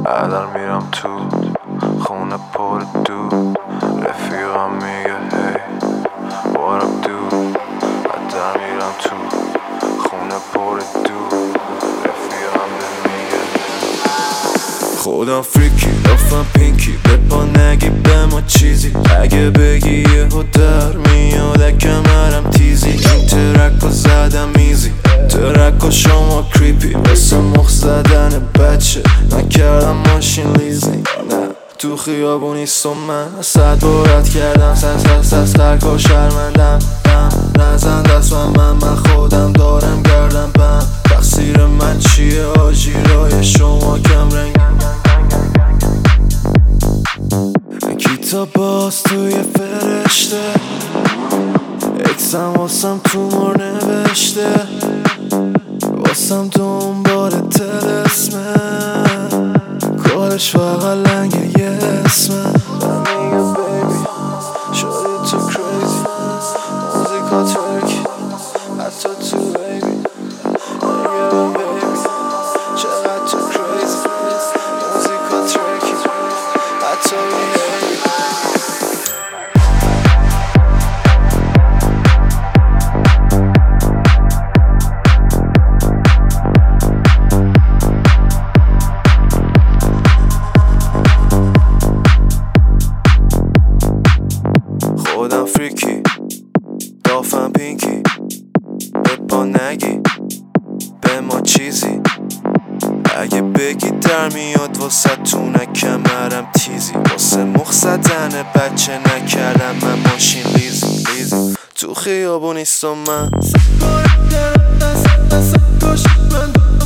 الان میرم تو خونه پر دود، رفیقم میگه هی what up dude. الان میرم تو خونه پر دود، رفیقم میگه خودم فریکی رفتم پینکی بپا نگی به ما چیزی، اگه بگی یهو در میاد کمرم تیزی. این ترک زدم میزی، ترک شما کریپی واسه مخ زدن بچه، نکردم ماشین لیزی. نه تو خیابونیستم من 100 بارت کردم سس ترک و شرمندم. نزن دست من خودم دارم گردم بم. تقصیر من چیه آجیرای شما کم رنگ. کتاب باز توی فرشته، اکسم واسم تو مار نوشته، واسم دنبال تلسمه، کارش فقط لنگ یه اسمه. میگم بیبی شدی تو کریزی، موزیکا ترکی حتی تو بیبی. میگم بیبی چقدر تو کریزی، موزیکا ترکی حتی بیبی. خودم فریکی دافم پینکی بپا نگی به ما چیزی، اگه بگی در میاد واسه تو نکمرم تیزی. واسه مخ زدن بچه نکردم من ماشین لیزی. تو خیابونیستم من